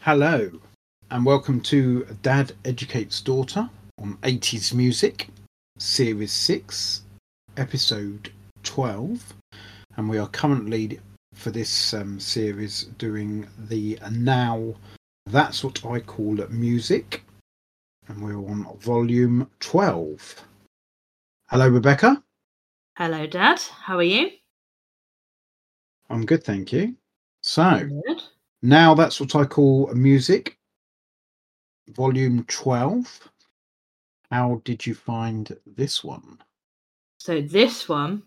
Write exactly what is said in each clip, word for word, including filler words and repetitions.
Hello, and welcome to Dad Educates Daughter on eighties Music, Series six, Episode twelve. And we are currently, for this um, series, doing the Now That's What I Call It Music. And we're on Volume twelve. Hello, Rebecca. Hello, Dad. How are you? I'm good, thank you. So, Good. Now That's What I Call Music, Volume twelve. How did you find this one? So this one,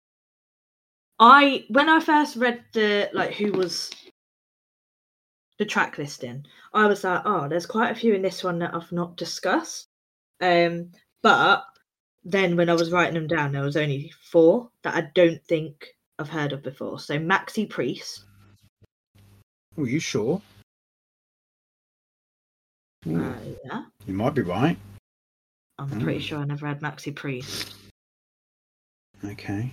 I when I first read the like who was the track listing, I was like, oh, there's quite a few in this one that I've not discussed. Um, but then when I was writing them down, there was only four that I don't think I've heard of before. So Maxi Priest. Oh, are you sure? Uh, yeah, You might be right. I'm mm. pretty sure I never had Maxi Priest. Okay.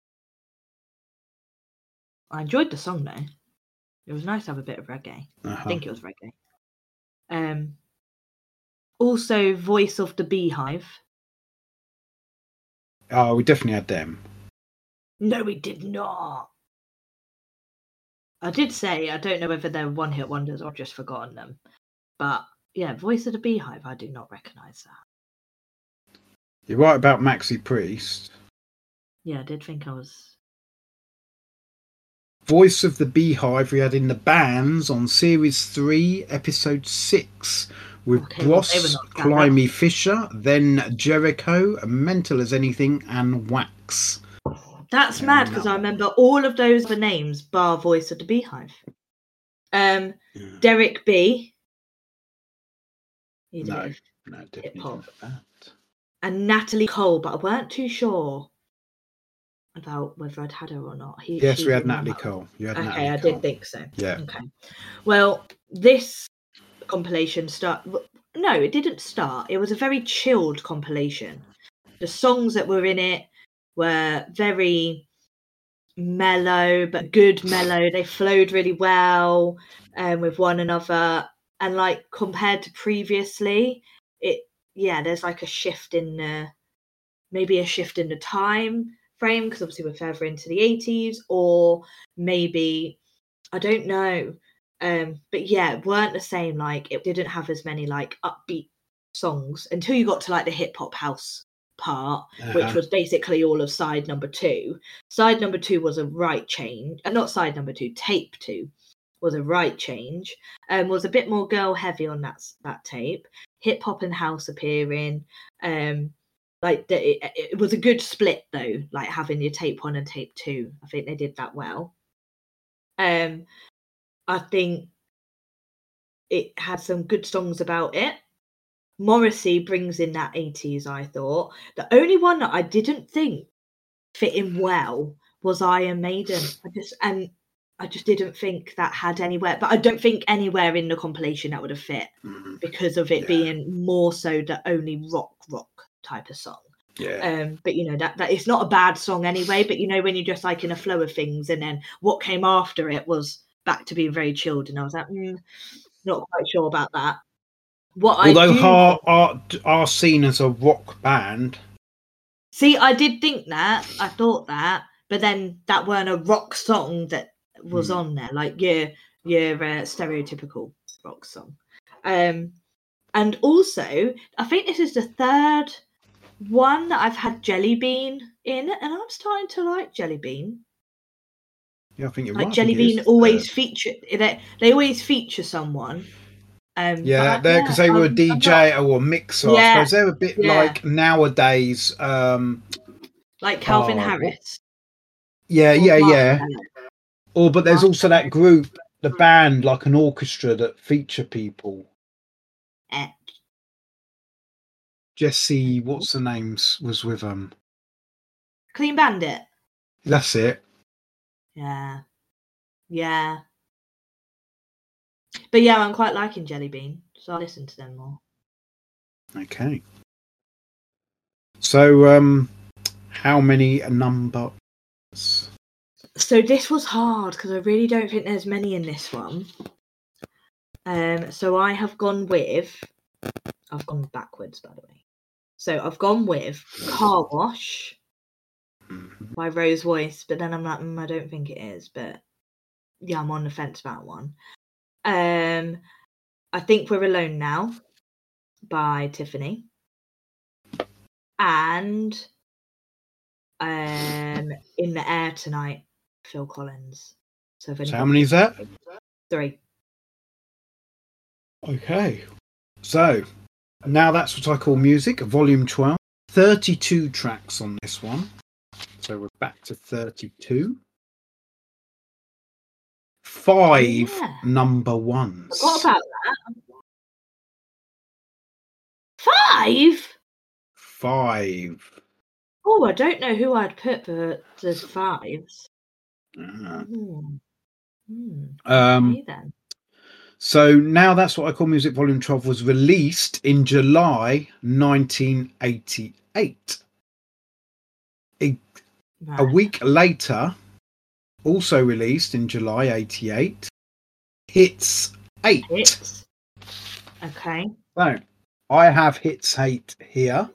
I enjoyed the song though. It was nice to have a bit of reggae. Uh-huh. I think it was reggae. Um. Also, Voice of the Beehive. Oh, we definitely had them. No, we did not. I did say I don't know whether they're one-hit wonders or I've just forgotten them. But yeah, Voice of the Beehive, I do not recognise that. You're right about Maxi Priest. Yeah, I did think I was. Voice of the Beehive we had in the bands on Series three, Episode six, with okay, Bros, well, Climby Fisher, then Jericho, Mental as Anything, and Wax. That's mad because I remember all of those other names bar Voice of the Beehive. Um, yeah. Derek B. No, no, definitely hip-hop. That. And Natalie Cole, but I weren't too sure about whether I'd had her or not. He, yes, we had Natalie Cole. You had okay, Natalie I Cole. did think so. Yeah. Okay. Well, this compilation start. No, it didn't start. It was a very chilled compilation. The songs that were in it were very mellow, but good mellow. They flowed really well um, with one another. And like compared to previously, it yeah, there's like a shift in the maybe a shift in the time frame because obviously we're further into the eighties, or maybe I don't know. Um, but yeah, it weren't the same. Like it didn't have as many like upbeat songs until you got to like the hip hop house part, uh-huh. which was basically all of side number two. Side number two was a right change, and uh, not side number two, tape two was a right change. Um, was a bit more girl heavy on that that tape. Hip hop and house appearing. Um, like the, it, it was a good split though. Like having your tape one and tape two, I think they did that well. Um, I think it had some good songs about it. Morrissey brings in that eighties, I thought. The only one that I didn't think fit in well was Iron Maiden. I just and I just didn't think that had anywhere, but I don't think anywhere in the compilation that would have fit mm-hmm. because of it yeah. being more so the only rock rock type of song. Yeah. Um, but you know that that it's not a bad song anyway. But you know when you're just like in a flow of things, and then what came after it was back to being very chilled, and I was like, mm, not quite sure about that. What Although I do are, think, are are seen as a rock band. See, I did think that. I thought that, but then that weren't a rock song that was mm. on there. Like your your uh, stereotypical rock song. Um, and also, I think this is the third one that I've had Jelly Bean in, and I'm starting to like Jelly Bean. Yeah, I think you're like right. Jelly Bean always feature. They they always feature someone. Um, yeah, they're because yeah, they were a D J not... or a mixer. Yeah, I suppose they're a bit yeah. like nowadays, um, like Calvin oh, Harris. Yeah, yeah, yeah. Or but there's also that group, the band, like an orchestra that feature people. Eh. Jesse, what's the name? Was with them. Clean Bandit. That's it. Yeah, yeah. But yeah, I'm quite liking Jelly Bean, so I'll listen to them more. Okay. So, um, how many numbers? So this was hard because I really don't think there's many in this one. Um, so I have gone with. I've gone backwards, by the way. So I've gone with Car Wash by Rose Voice, but then I'm like, mm, I don't think it is. But yeah, I'm on the fence about one. Um, I Think We're Alone Now by Tiffany. And um, In the Air Tonight, Phil Collins. So, So how many is that? Three. Okay. So now that's what I call music, volume twelve. thirty-two tracks on this one. So we're back to thirty-two. Five Yeah. number ones. What about that? Five? Five. Oh, I don't know who I'd put for the fives. Uh, Hmm. Hmm. um, Okay, then. So now that's what I call music volume twelve was released in July nineteen eighty-eight. A, Right. a week later, also released in July eighty-eight, Hits eight. Hits. Okay. So I have Hits eight here.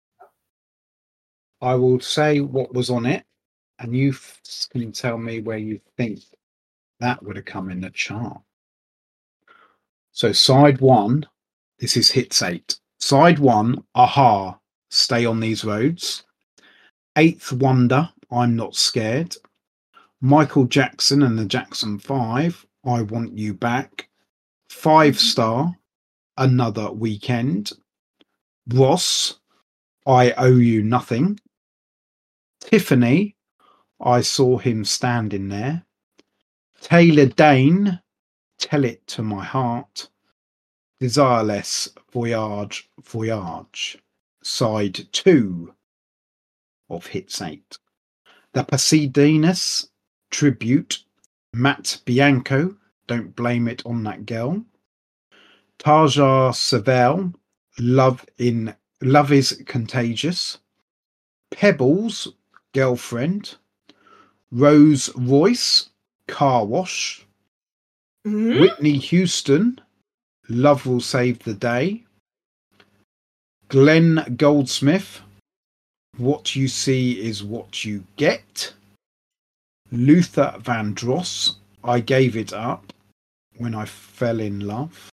I will say what was on it, and you f- can tell me where you think that would have come in the chart. So side one, this is Hits eight. Side one, Aha, Stay on These Roads. Eighth Wonder, I'm Not Scared. Michael Jackson and the Jackson Five, I Want You Back. Five Star, Another Weekend. Ross, I Owe You Nothing. Tiffany, I Saw Him Standing There. Taylor Dane, Tell It to My Heart. Desireless, Voyage, Voyage. Side two of Hits eight. The Pasadenas, Tribute. Matt Bianco, Don't Blame It on That Girl. Tarja Savelle, Love in Love is Contagious. Pebbles, Girlfriend. Rose Royce, Car Wash. Hmm? Whitney Houston, Love Will Save the Day. Glenn Goldsmith, What You See Is What You Get. Luther Vandross, I Gave It Up When I Fell in Love.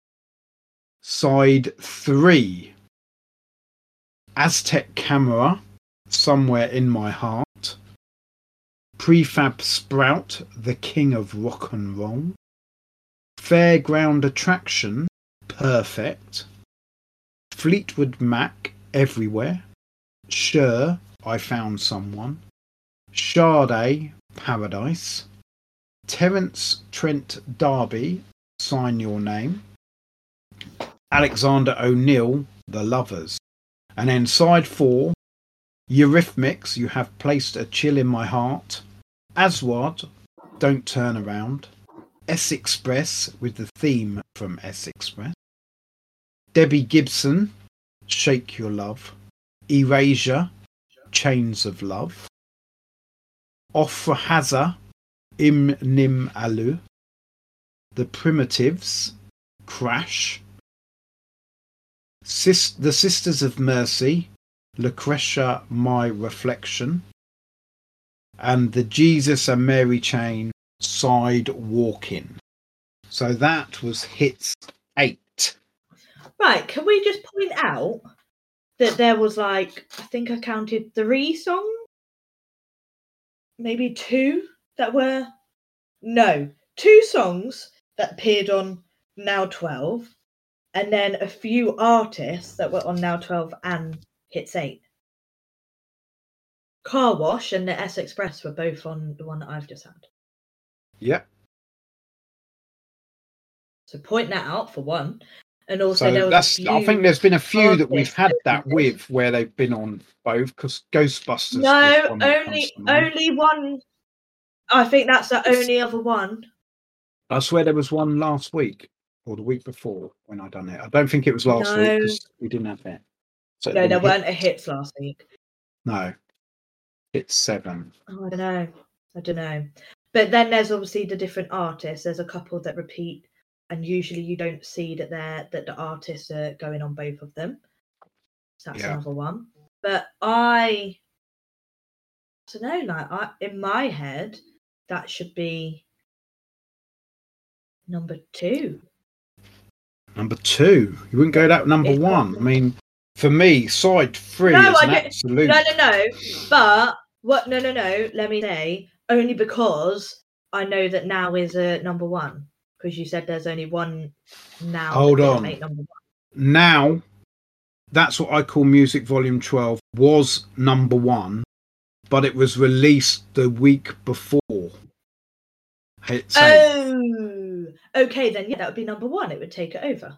Side three, Aztec Camera, Somewhere in My Heart. Prefab Sprout, The King of Rock and Roll. Fairground Attraction, Perfect. Fleetwood Mac, Everywhere. Sure, I Found Someone. Sade, Paradise. Terence Trent D'Arby, Sign Your Name. Alexander O'Neill, The Lovers. And then side four, Eurythmics, You Have Placed a Chill in My Heart. Aswad, Don't Turn Around. S Express with the theme from S Express. Debbie Gibson, Shake Your Love. Erasure, Chains of Love. Ofra Haza, Im Nim Alu. The Primitives, Crash. Sis- the Sisters of Mercy, Lucretia, My Reflection. And the Jesus and Mary Chain, Side Walking. So that was Hits eight. Right, can we just point out that there was like, I think I counted three songs? Maybe two that were. No, two songs that appeared on Now twelve, and then a few artists that were on Now twelve and Hits eight. Car Wash and the S Express were both on the one that I've just had. Yep. So point that out for one. And also there So was that's. a few I think there's been a few that we've artists had that that did. with where they've been on both, because Ghostbusters. was No, one that only comes to mind. only one. I think that's the only other one. I swear there was one last week or the week before when I done it. I don't think it was last week No, because we didn't have it. So it'd no, been there hit- weren't a hits last week. No, it's seven. Oh, I don't know. I don't know. But then there's obviously the different artists. There's a couple that repeat and usually you don't see that they're that the artists are going on both of them. So that's Yeah. another one. But I, I don't know, like I, in my head, that should be number two. Number two. You wouldn't go that number It's one. not- I mean, for me, side three No, is I an don't- absolute. No, no, no. But what? No, no, no. Let me say only because I know that Now is a number one, because you said there's only one Now. Hold that didn't on. Make number one. Now, That's What I Call Music Volume twelve was number one, but it was released the week before. Hits eight. Oh, okay, then yeah, that would be number one. It would take it over.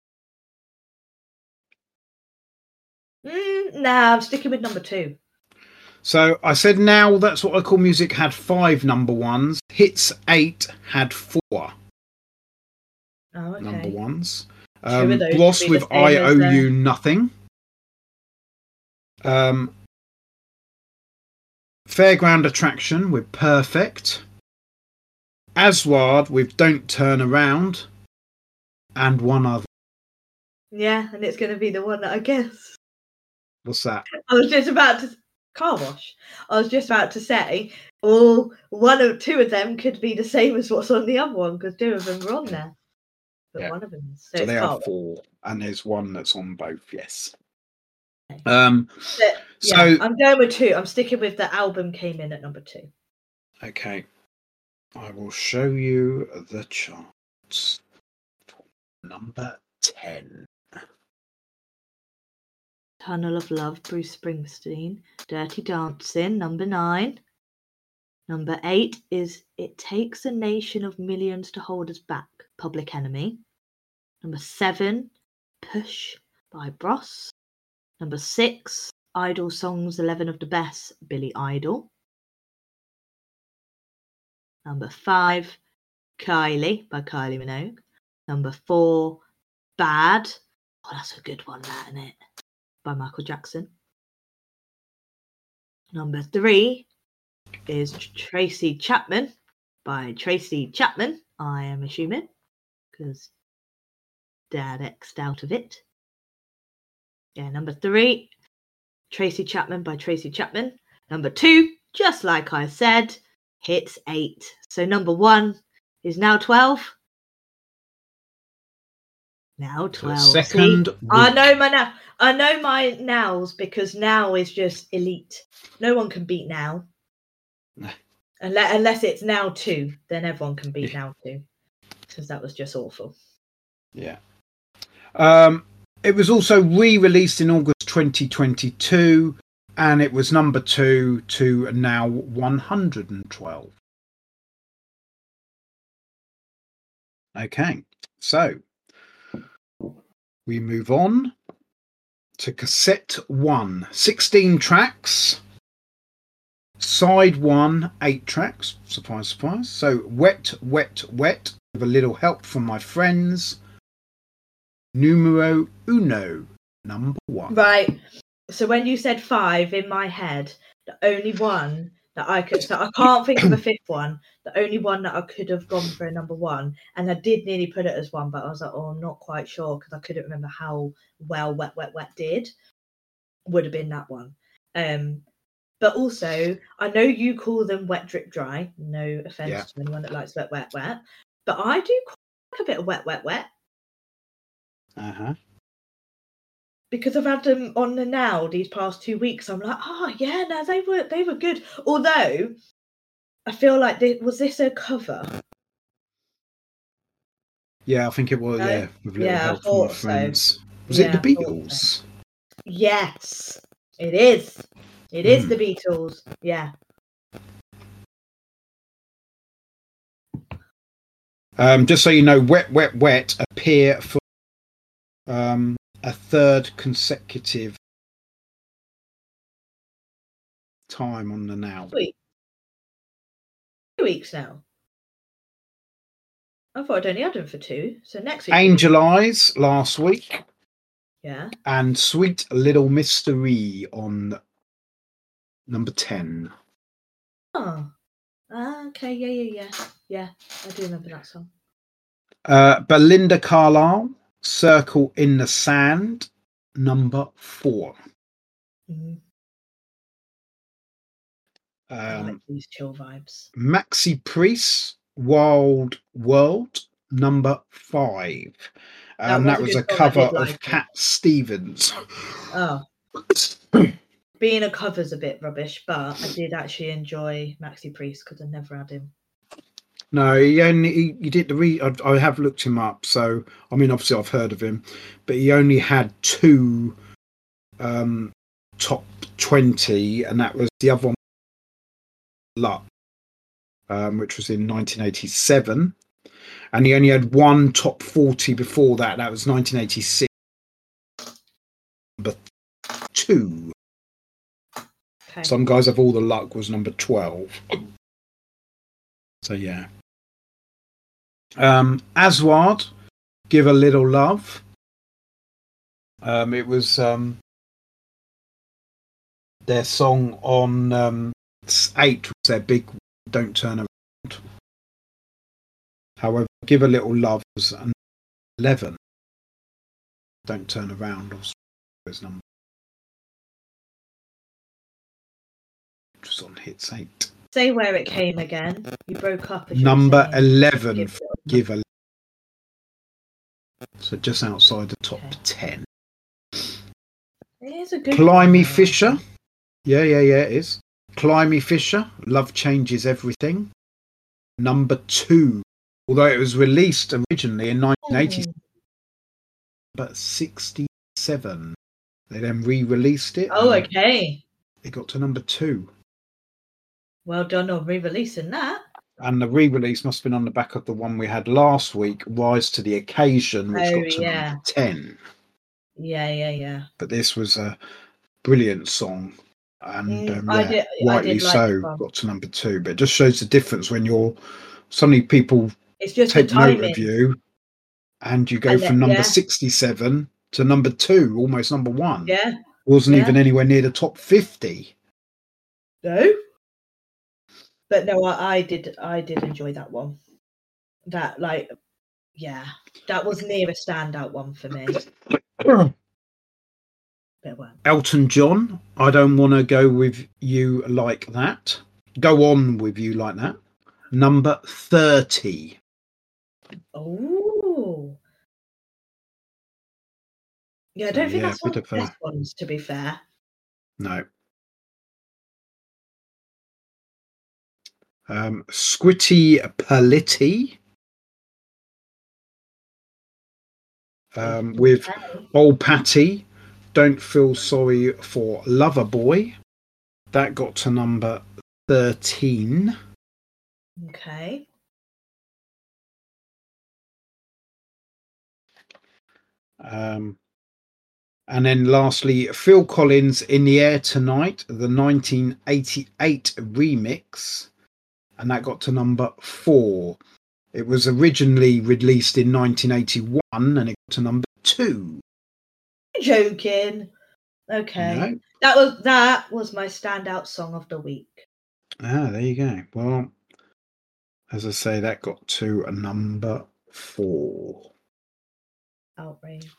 Mm, nah, I'm sticking with number two. So I said Now That's What I Call Music had five number ones. Hits eight had four Oh, okay. number ones. Two Um, of those Bloss could be the with same I as, Owe uh, You Nothing. Um, Fairground Attraction with Perfect. Aswad with Don't Turn Around. And one other. Yeah, and it's going to be the one that I guess. What's that? I was just about to car wash. I was just about to say, well, one or two of them could be the same as what's on the other one because two of them were on there, but Yeah. one of them is. So, So it's they car are wash. four, and there's one that's on both. Yes. Okay. Um. But, So yeah, I'm going with two. I'm sticking with the album came in at number two. okay, I will show you the charts. Number ten. Tunnel of Love, Bruce Springsteen. Dirty Dancing, number nine. Number eight is It Takes a Nation of Millions to Hold Us Back, Public Enemy. Number seven, Push by Bros. Number six, Idol Songs eleven of the Best, Billy Idol. Number five, Kylie by Kylie Minogue. Number four, Bad. Oh, that's a good one, that, isn't it? By Michael Jackson. Number three is Tracy Chapman by Tracy Chapman, I am assuming, because Dad X'd out of it. Yeah, number three, Tracy Chapman by Tracy Chapman. Number two, just like I said, Hits eight. So number one is Now twelve. Now twelve. second See, I week. know my now. I know my nows because Now is just elite. No one can beat Now. Nah. Unless, unless it's Now two, then everyone can beat Yeah. Now two. Because that was just awful. Yeah. Um. It was also re-released in August twenty twenty-two, and it was number two to now one hundred twelve. Okay, so we move on to cassette one. sixteen tracks. Side one, eight tracks. Surprise, surprise. So Wet, Wet, Wet, with a little help from my friends. Numero uno, number one. Right. So when you said five in my head, the only one that I could, so I can't think of a fifth one. The only one that I could have gone for a number one, and I did nearly put it as one, but I was like, oh, I'm not quite sure because I couldn't remember how well Wet, Wet, Wet did. Would have been that one. Um, but also, I know you call them Wet, Drip, Dry. No offense Yeah. to anyone that likes Wet, Wet, Wet, but I do quite like a bit of Wet, Wet, Wet. Uh-huh. Because I've had them on the now these past two weeks, I'm like, oh yeah, no, they were they were good. Although I feel like they, was this a cover? Yeah, I think it was, No? yeah, with little Yeah, I help from my thought so. friends. Was Yeah, it the I thought Beatles? Yes, it is. It is Mm. the Beatles. Yeah. Um, just so you know, Wet, Wet, Wet appear for um, a third consecutive time on the now. Sweet. Two weeks now. I thought I'd only had them for two. So next week. Angel Eyes last week, Yeah. and Sweet Little Mystery on number ten. Oh. Ah, okay. Yeah, yeah, yeah. Yeah. I do remember that song. Uh, Belinda Carlisle, Circle in the Sand, number four. Mm-hmm. Um, I like these chill vibes. Maxi Priest, Wild World, number five. And That that was was a a, good song. I cover did of like it. Cat Stevens. Oh, being a cover's a bit rubbish, but I did actually enjoy Maxi Priest because I never had him. No, he only he, he did the re. I, I have looked him up, so I mean, obviously, I've heard of him, but he only had two um, top twenty, and that was the other one, Luck, um, which was in nineteen eighty-seven, and he only had one top forty before that. That was nineteen eighty-six, number two. Okay. Some Guys Have All the Luck was number twelve. So yeah. Um, Aswad, Give a Little Love. Um, it was um, their song on um, eight was their big Don't Turn Around. However, Give a Little Love was an eleven. Don't Turn Around was his number. Which was on hits eight. Say where it came again. You broke up. As Number you were saying. eleven, Give, Give a So just outside the top Okay. ten. It is a good Climby one, Fisher. Yeah, yeah, yeah, it is. Climby Fisher, Love Changes Everything. Number two. Although it was released originally in nineteen eighty, Oh. but sixty-seven. They then re-released it. Oh, and okay. It got to number two. Well done on re-releasing that. And the re-release must have been on the back of the one we had last week, Rise to the Occasion, which Oh, got to yeah. number ten. Yeah, yeah, yeah. But this was a brilliant song. And Mm, um, I yeah, did- I rightly did like so, this one. got to number two. But it just shows the difference when you're suddenly people It's just the take note timing. of you and you go And from then- number yeah. sixty-seven to number two, almost number one. Yeah. Wasn't yeah. even anywhere near the top fifty. No. But no, I, I did. I did enjoy that one. That like, yeah, that was near a standout one for me. But well, Elton John, I Don't Want to Go With You Like That. Go On With You Like That. Number thirty. oh, yeah. I So, don't think yeah, that's one bit of of the a- best ones. To be fair. No. Um, Squitty Politti. Um, with Okay. Old Patty, Don't Feel Sorry for Lover Boy. That got to number thirteen. Okay. Um, and then lastly, Phil Collins, In the Air Tonight, the nineteen eighty-eight remix. And that got to number four. It was originally released in nineteen eighty-one and it got to number two. You're joking. Okay. No. That was that was my standout song of the week. Ah, there you go. Well, as I say, that got to a number four. Outrage.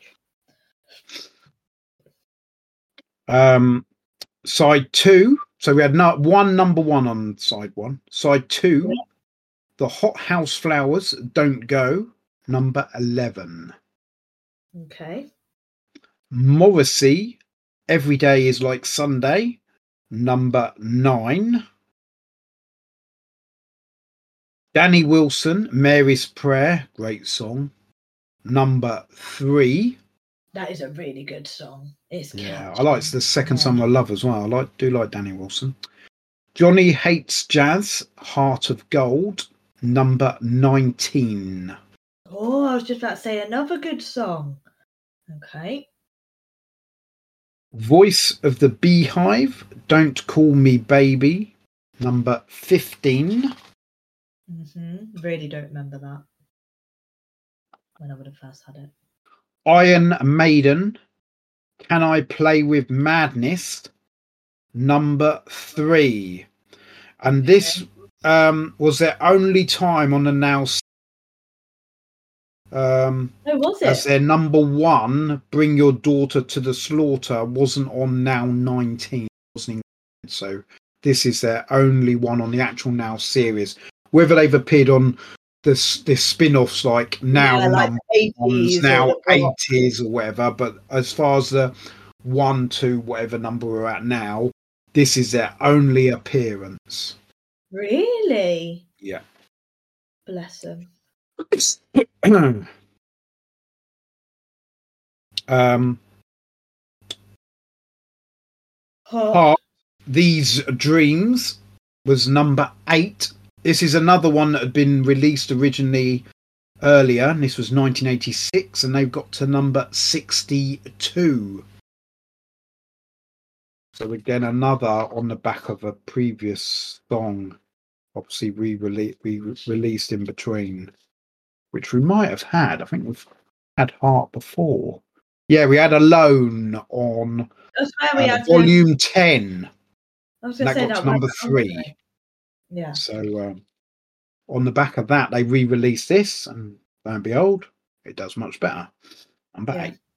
Um, side two. So we had not one number one on side one. Side two, Yeah. The Hot House Flowers, Don't Go, number eleven. Okay. Morrissey, Every Day Is Like Sunday, number nine. Danny Wilson, Mary's Prayer, great song, number three. That is a really good song. It's Yeah, I catchy. like the second Yeah. song I love as well. I like do like Danny Wilson. Johnny Hates Jazz, Heart of Gold, number nineteen. Oh, I was just about to say another good song. Okay. Voice of the Beehive, Don't Call Me Baby, number fifteen. Mm-hmm. Really don't remember that. When I would have first had it. Iron Maiden, Can I Play With Madness, number three. And this um, was their only time on the Now Um, Oh, was as it? their number one, Bring Your Daughter to the Slaughter, wasn't on Now nineteen. Wasn't in, so this is their only one on the actual Now series. Whether they've appeared on this this spin-offs like Now Yeah, like Number Ones, eighties or Now what? eighties or whatever, but as far as the one, two, whatever number we're at now, this is their only appearance. Really? Yeah. Bless them. um, Hot. Heart, These Dreams was number eight. This is another one that had been released originally earlier, and this was nineteen eighty-six, and they've got to number sixty-two. So again, another on the back of a previous song, obviously re-released, re-released in between, which we might have had. I think we've had Heart before. Yeah, we had Alone on That's where we uh, had volume to, ten. I was And going to that say got that to number three. Right. Yeah. So um, on the back of that, they re-released this, and lo and behold, it does much better. Number Yeah. eight.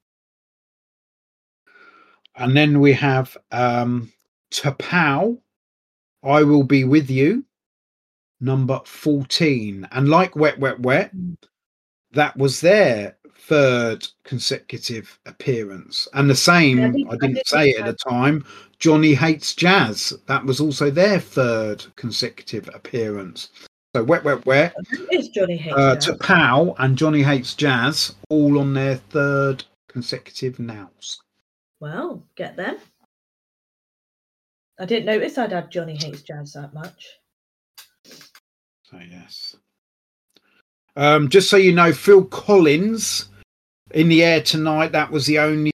And then we have um, T'Pau, I Will Be With You, number fourteen. And like Wet, Wet, Wet, mm. that was their third consecutive appearance. And the same, yeah, I, did, I didn't I did say it at the time, Johnny Hates Jazz. That was also their third consecutive appearance. So Wet, Wet, Wet, is Johnny Hates uh, Jazz? T'Pau and Johnny Hates Jazz, all on their third consecutive nows. Well, get them. I didn't notice I'd had Johnny Hates Jazz that much. So yes. Um, just so you know, Phil Collins, In the Air Tonight, that was the only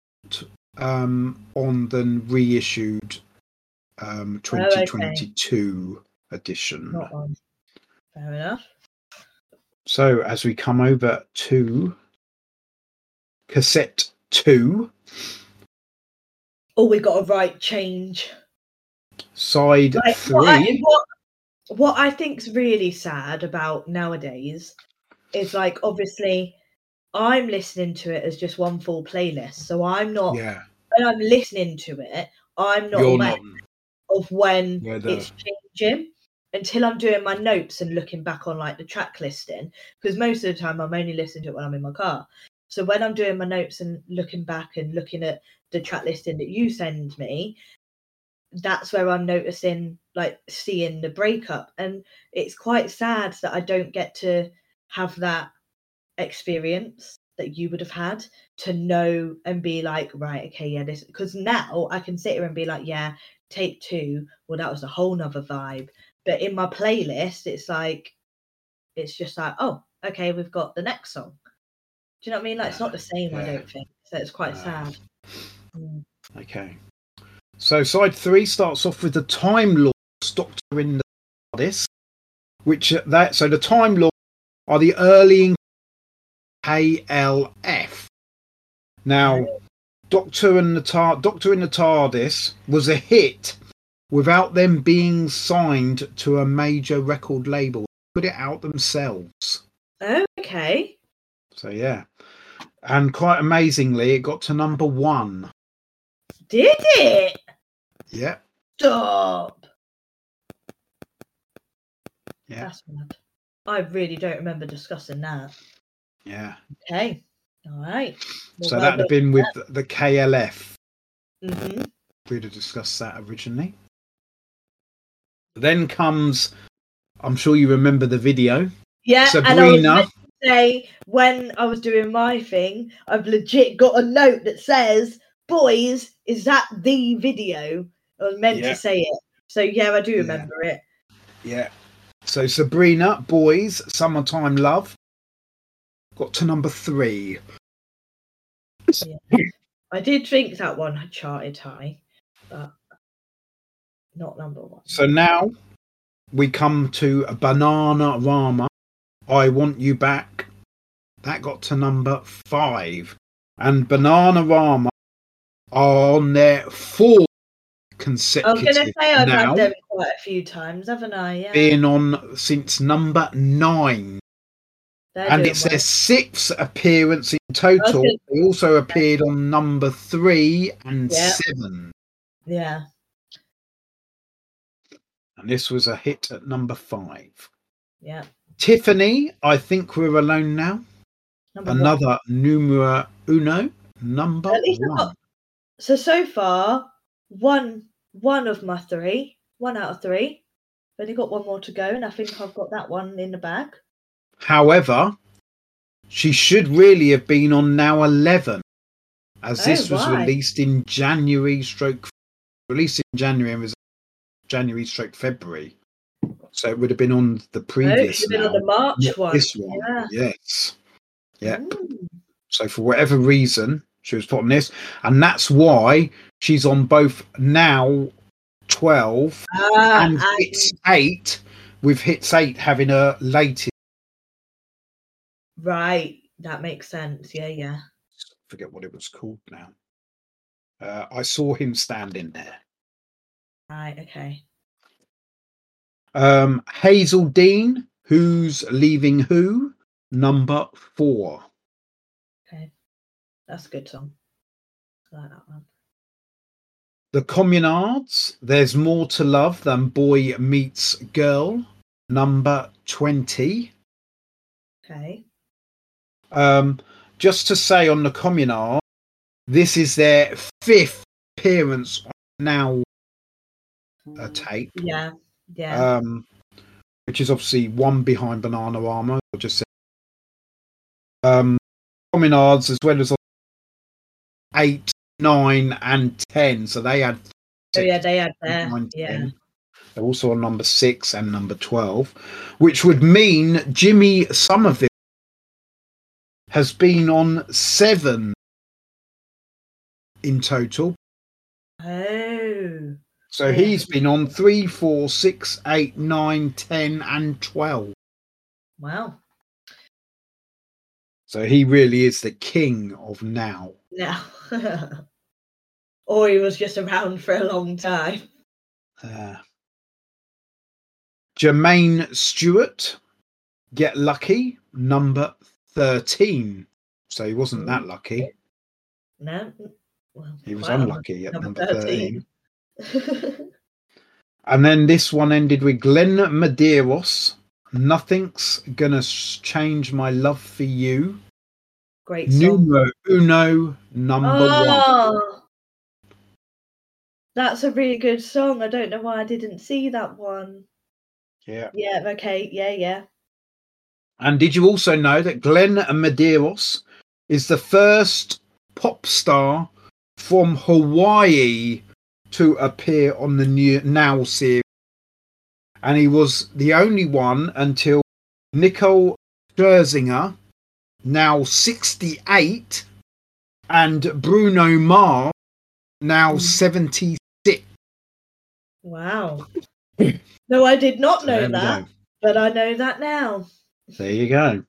um, on the reissued um, twenty twenty-two oh, okay. edition. Not on. Fair enough. So as we come over to cassette two. Oh, we got a right change. Side like, three. What I, what, what I think's really sad about nowadays is, like, obviously I'm listening to it as just one full playlist. So I'm not, yeah. when I'm listening to it, I'm not You're aware not, of when yeah, the... it's changing until I'm doing my notes and looking back on, like, the track listing. Because most of the time I'm only listening to it when I'm in my car. So when I'm doing my notes and looking back and looking at the track listing that you send me, that's where I'm noticing, like, seeing the breakup. And it's quite sad that I don't get to have that experience that you would have had to know and be like, right, okay, yeah, this, because now I can sit here and be like, yeah, take two, well, that was a whole nother vibe. But in my playlist, it's like, it's just like, oh, okay, we've got the next song. Do you know what I mean? Like, it's not the same, yeah. I don't think. So it's quite uh, sad. Mm. Okay. So side three starts off with the Time Lords, Doctor in the TARDIS, which that so the Time Lords are the early K L F. Now, Doctor in the Tar Doctor in the TARDIS was a hit without them being signed to a major record label. They put it out themselves. Oh, okay. So yeah, and quite amazingly, it got to number one. Did it? Yeah. Stop. Yeah. That's mad. I really don't remember discussing that. Yeah. Okay. All right. Well, so that'd have been with that. the K L F. Mm-hmm. We'd have discussed that originally. Then comes, I'm sure you remember the video. Yeah, Sabrina. And I was to say, when I was doing my thing, I've legit got a note that says, boys, is that the video? I was meant yeah. to say it. So, yeah, I do remember yeah. it. Yeah. So, Sabrina, Boys, Summertime Love, got to number three. Yeah. I did think that one had charted high, but not number one. So now we come to Bananarama, I Want You Back. That got to number five. And Bananarama are on their fourth consecutive. I was going to say I've now, had them quite a few times, haven't I? Yeah. Being on since number nine. They're And doing it's well. their sixth appearance in total. Okay. They also appeared on number three and Yeah. seven. Yeah. And this was a hit at number five. Yeah. Tiffany, I Think We're Alone Now. Number Another one. numero uno, number At least I've one. got, so so far, one one of my three, one out of three. I've only got one more to go, and I think I've got that one in the bag. However, she should really have been on now eleven, as Oh, this was why? released in January stroke released in January and was January stroke February. So it would have been on the Oh, previous she's been now, on the March not one. this one. Yeah. Yes. Yeah. Mm. So for whatever reason, she was put on this, and that's why she's on both now twelve Ah, and and hits eight, with hits eight having a latest. right, that makes sense. Yeah, yeah. Forget what it was called now. Uh, I Saw Him Standing There. Right, okay. Um, Hazel Dean, Who's Leaving Who, number four. Okay. That's a good song. I like that one. The Communards, There's More to Love Than Boy Meets Girl, number twenty. Okay. Um, just to say on the Communards, this is their fifth appearance on now a tape. Yeah, yeah. Um, which is obviously one behind Bananarama. I'll just say. Um, Communards as well as eight, nine, and ten. So they had. Oh yeah, they had there. nine, Yeah. ten. They're also on number six and number twelve, which would mean Jimmy Somerville has been on seven in total. Oh. So Yeah. he's been on three, four, six, eight, nine, ten, and twelve. Wow. So he really is the king of now. Yeah. Or he was just around for a long time. Uh, Jermaine Stewart, Get Lucky, number thirteen. So he wasn't that lucky. No. Well, He was quite unlucky at number number thirteen. thirteen. And then this one ended with Glenn Medeiros, Nothing's Gonna Change My Love for You. Great song. Numero uno, number one. Oh, that's a really good song. I don't know why I didn't see that one. Yeah. Yeah, okay. Yeah, yeah. And did you also know that Glenn Medeiros is the first pop star from Hawaii to appear on the new Now series? And he was the only one until Nicole Scherzinger, now sixty-eight, and Bruno Mars, now Mm. seventy-six. Wow. No, I did not So know there we that, go. but I know that now. There you go.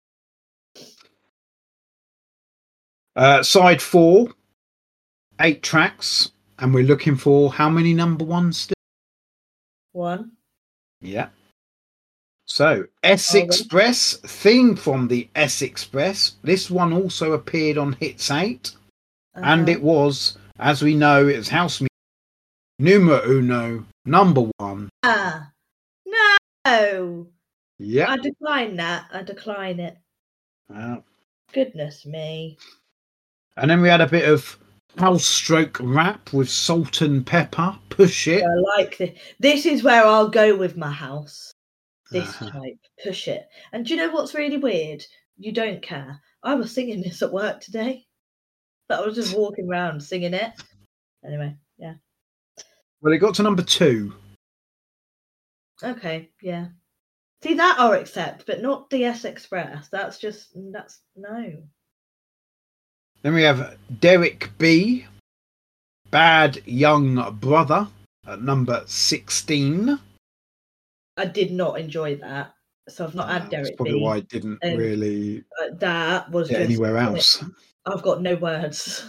Uh, side four, eight tracks, and we're looking for how many number ones still? One. Yeah. So, S Oh, really? Express, theme from the S Express. This one also appeared on Hits eight, and Uh-huh. it was, as we know, it's house music. Numero uno, number one. Ah, no. Yeah. I decline that. I decline it. Well, Goodness me. and then we had a bit of house stroke rap with Salt and Pepper, Push It. I like this. This is where I'll go with my house. This Uh-huh. type. Push it. And do you know what's really weird? You don't care. I was singing this at work today. But I was just walking around singing it. Anyway, yeah. Well, it got to number two. Okay, yeah. See, that I'll accept, but not the S Express. That's just, that's, no. Then we have Derek B, Bad Young Brother, at number sixteen. I did not enjoy that. So I've not Uh, had that's Derek probably B. why it didn't Um, really But that was get just anywhere else. I've got no words.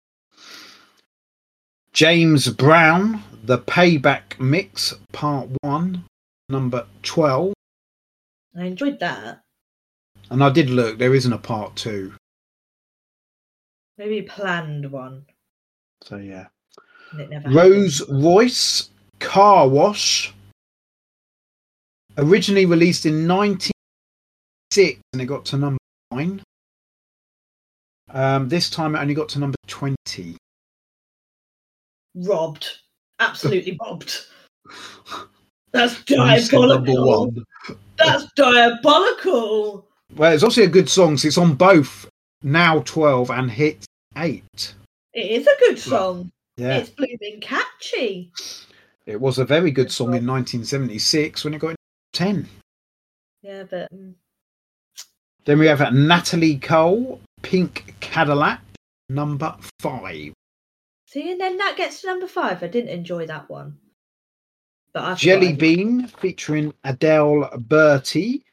James Brown, The Payback Mix, Part one, number twelve. I enjoyed that. And I did look, there isn't a part two. Maybe a planned one. So yeah. And it never Rose happened. Royce, Car Wash. Originally released in nineteen ninety-six and it got to number nine. Um, this time it only got to number twenty. Robbed. Absolutely robbed. That's You said number diabolical. one. That's diabolical. Well, it's also a good song. So it's on both Now twelve and Hit eight. It is a good song. Yeah. It's blooming catchy. It was a very good Good song song. in nineteen seventy-six when it got in ten. Yeah, but mm, Then we have Natalie Cole, Pink Cadillac, number five. see, and then that gets to number five. I didn't enjoy that one. But I Jelly forgot I- Bean featuring Adele Bertie.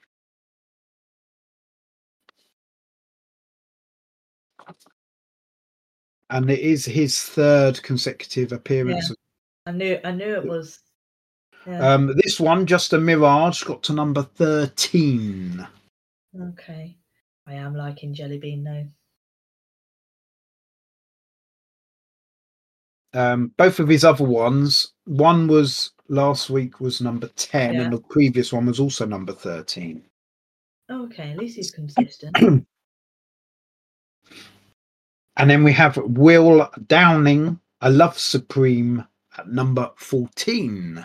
And it is his third consecutive appearance. I knew I knew it was. Yeah. Um, this one, Just a Mirage, got to number thirteen. Okay. I am liking Jelly Bean though. Um, both of his other ones, one was last week was number ten, Yeah. and the previous one was also number thirteen. Okay, at least he's consistent. And then we have Will Downing, A Love Supreme, at number fourteen.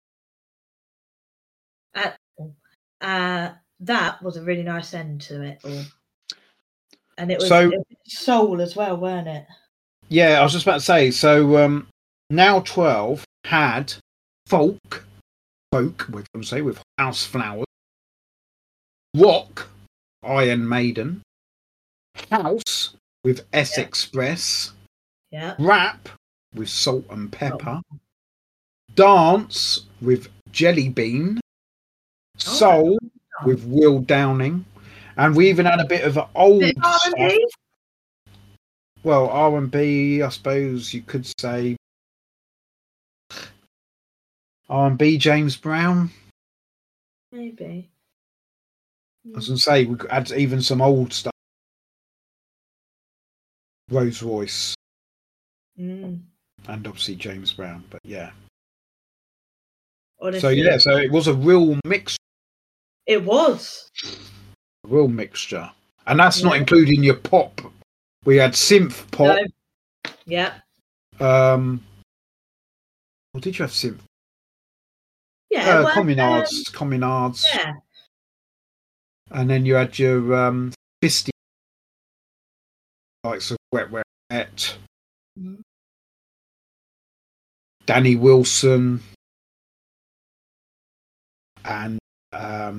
uh, uh, that was a really nice end to it all. And it was, So- it was soul as well, weren't it? Yeah, I was just about to say, so um, Now twelve had folk, folk, we're going to say, with House Flowers, rock, Iron Maiden, house with S Yeah. Express, Yeah. rap with Salt and Pepper, dance with Jelly Bean, soul with Will Downing, and we even had a bit of old Bit of R and stuff. B? Well, R and B, I suppose you could say. R and B, James Brown. Maybe. I was going to say, we could add even some old stuff. Rose Royce Mm. and obviously James Brown, but yeah. Honestly, So yeah, so it was a real mix, it was. a real mixture, and that's not Yeah. including your pop. We had synth pop. No. Yeah. Um, or did you have synth? Yeah. Uh, well, communards, communards, um, yeah. and then you had your um, fisty likes of Wet Wet Wet, Mhm. Danny Wilson, and um,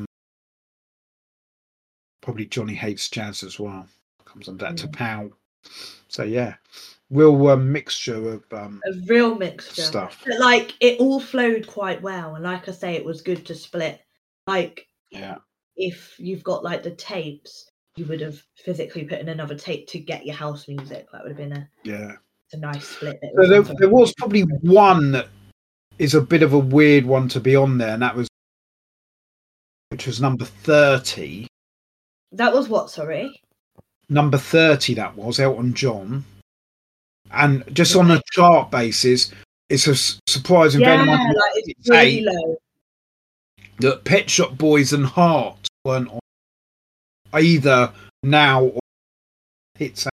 probably Johnny Hates Jazz as well. Comes under that Mm. to Pow. So yeah, real um, mixture of um, A real mixture. stuff. But like it all flowed quite well, and like I say, it was good to split. Like Yeah, if you've got like the tapes, you would have physically put in another tape to get your house music. That would have been a, yeah. a nice split. It So there, sometimes- there was probably one that is a bit of a weird one to be on there, and that was which was number thirty. That was what? Sorry. Number thirty, that was Elton John. And just on a chart basis, it's a s- surprising Yeah, bearing in mind like it's it's really eight, low. that Pet Shop Boys and Heart weren't on either now or hits.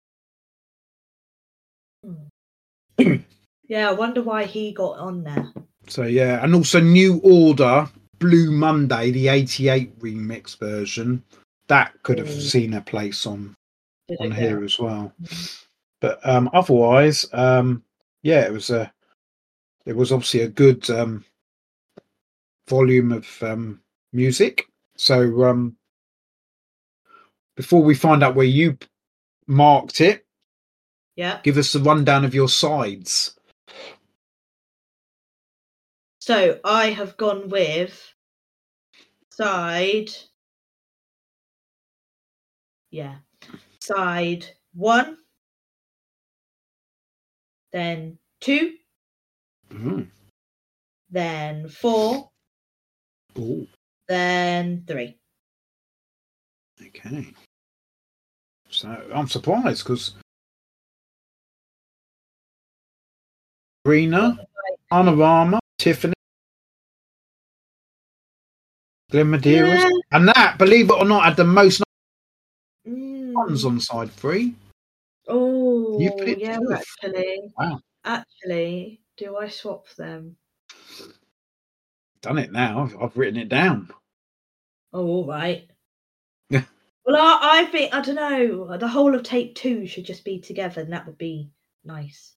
Yeah, I wonder why he got on there. So yeah, and also New Order, Blue Monday, the eighty-eight remix version, that could have Mm. seen a place on Did on it here go? as well. Mhm. But um, otherwise, um, yeah, it was a it was obviously a good um, volume of um, music. So um, before we find out where you p- marked it, Yeah. give us the rundown of your sides. So I have gone with side. Yeah. Side one. Then two. Mm. Then four. Ooh, Then three. Okay. So I'm surprised because Sabrina, Panorama, Tiffany, Glen Medeiros, Yeah. and that, believe it or not, had the most ones Mm. on side three. Oh, You put it yeah, fourth. actually. Wow. Actually, do I swap them? Done it now. I've, I've written it down. Oh, all right. Yeah. Well, I, I think, I don't know, the whole of Take Two should just be together, and that would be nice.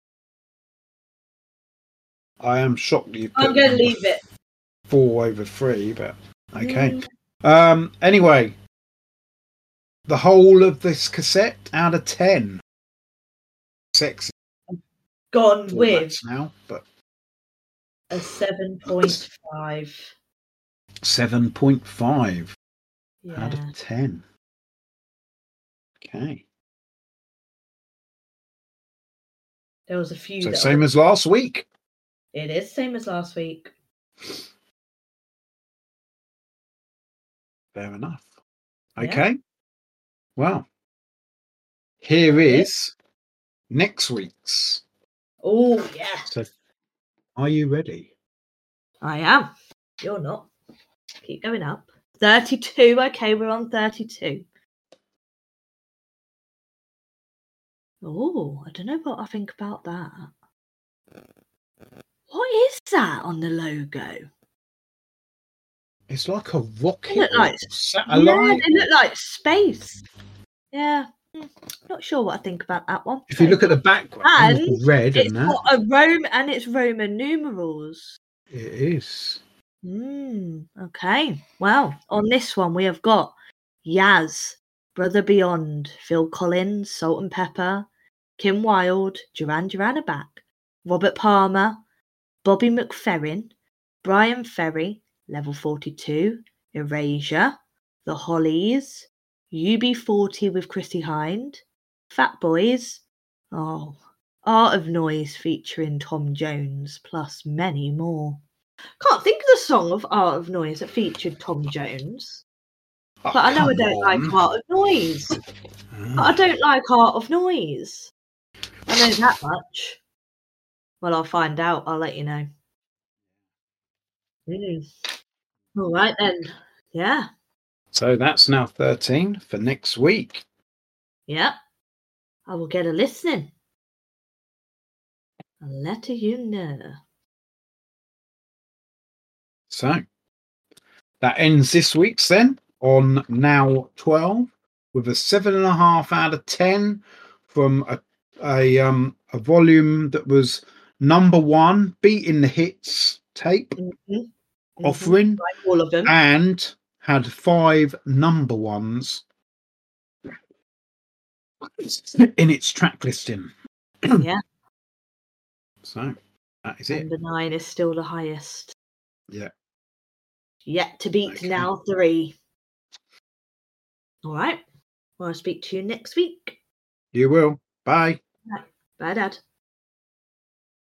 I am shocked you I'm put going to number leave it. four over three, but okay. Mm. Um. Anyway, the whole of this cassette out of ten. Sexy Gone with formats now, but a seven point five. seven point five Yeah. out of ten. Okay. There was a few. So that same I- as last week. It is same as last week. Fair enough. Yeah. Okay. Well, here Okay. is next week's. Oh, yeah. So, are you ready? I am. You're not. Keep going up. thirty-two. Okay, we're on thirty-two. Oh, I don't know what I think about that. What is that on the logo? It's like a They rocket look or like, a satellite. yeah, they look like space. Yeah, mm, not sure what I think about that one. If you look at the background, And it's red it's and that. got a Rome and it's Roman numerals. It is. Hmm. Okay. Well, on this one we have got Yaz, Brother Beyond, Phil Collins, Salt and Pepper, Kim Wilde, Duran Duran are back, Robert Palmer, Bobby McFerrin, Brian Ferry, Level forty-two, Erasure, The Hollies, U B forty with Chrissy Hind, Fat Boys, oh, Art of Noise featuring Tom Jones, plus many more. Can't think of the song of Art of Noise that featured Tom Jones. Oh, But I know I come don't on. like Art of Noise. But I Ah. don't like Art of Noise. I know that much. Well, I'll find out. I'll let you know. Mm. All right then. Yeah. So that's now thirteen for next week. Yeah. I will get a listening. I'll let you know. So that ends this week's then on now twelve with a seven and a half out of ten from a a um a volume that was number one, beating the hits tape Mm-hmm. offering, Mm-hmm. Like all of them. and had five number ones in its track listing. Yeah. So that is it. Number nine is still the highest. Yeah. Yet to beat Okay. now three. All right. Well, I'll speak to you next week. You will. Bye. Bye, Dad.